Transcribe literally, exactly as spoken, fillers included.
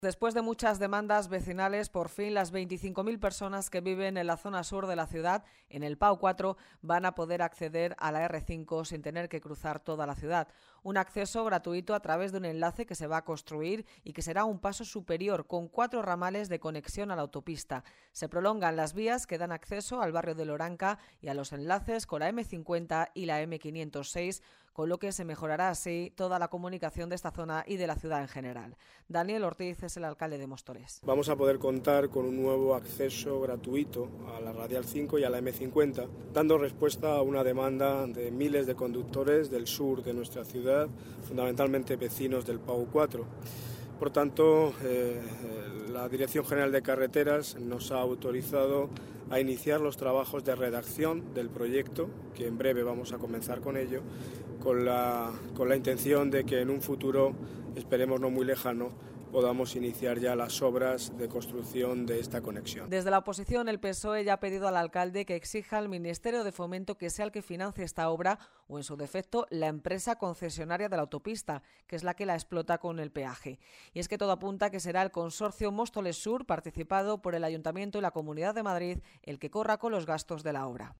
Después de muchas demandas vecinales, por fin las veinticinco mil personas que viven en la zona sur de la ciudad, en el Pau cuatro, van a poder acceder a la erre cinco sin tener que cruzar toda la ciudad. Un acceso gratuito a través de un enlace que se va a construir y que será un paso superior, con cuatro ramales de conexión a la autopista. Se prolongan las vías que dan acceso al barrio de Loranca y a los enlaces con la eme cincuenta y la eme quinientos seis, con lo que se mejorará así toda la comunicación de esta zona y de la ciudad en general. Daniel Ortiz es el alcalde de Móstoles. Vamos a poder contar con un nuevo acceso gratuito a la Radial cinco y a la eme cincuenta, dando respuesta a una demanda de miles de conductores del sur de nuestra ciudad, fundamentalmente vecinos del Pau cuatro. Por tanto, eh, la Dirección General de Carreteras nos ha autorizado a iniciar los trabajos de redacción del proyecto, que en breve vamos a comenzar con ello, con la, con la intención de que en un futuro, esperemos no muy lejano, podamos iniciar ya las obras de construcción de esta conexión. Desde la oposición, el P S O E ya ha pedido al alcalde que exija al Ministerio de Fomento que sea el que financie esta obra o, en su defecto, la empresa concesionaria de la autopista, que es la que la explota con el peaje. Y es que todo apunta a que será el consorcio Móstoles Sur, participado por el Ayuntamiento y la Comunidad de Madrid, el que corra con los gastos de la obra.